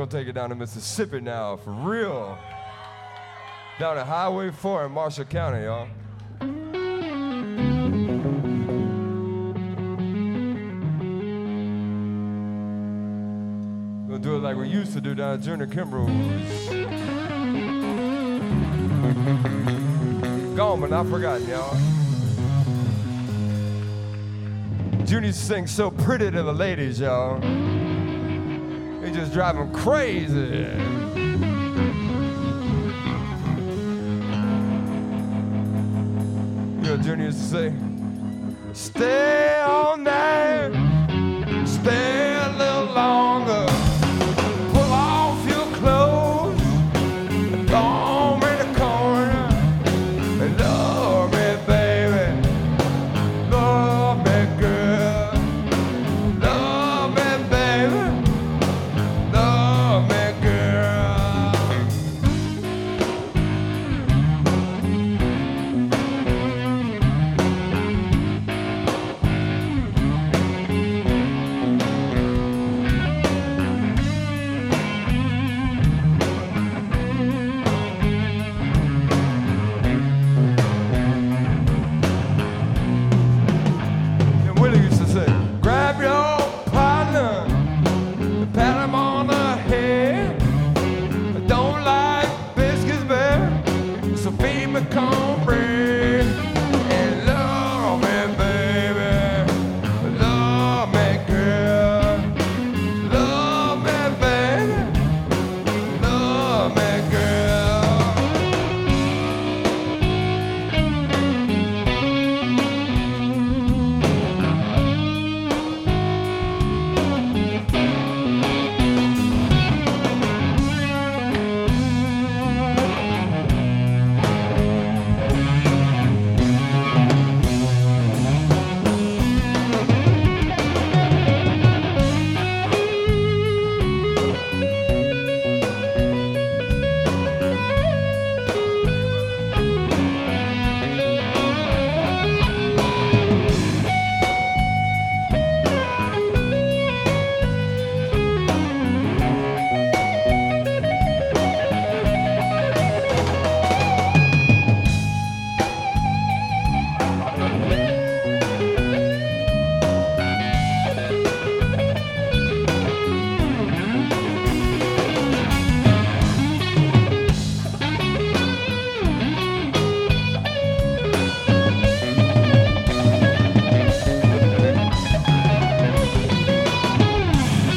gonna take it down to Mississippi now, for real. Down at Highway 4 in Marshall County, y'all. We'll do it like we used to do down at Junior Kimbrough's. Gone but not forgotten, y'all. Junior sings so pretty to the ladies, y'all. They just drive them crazy. You know, Junior used to say, stay on there.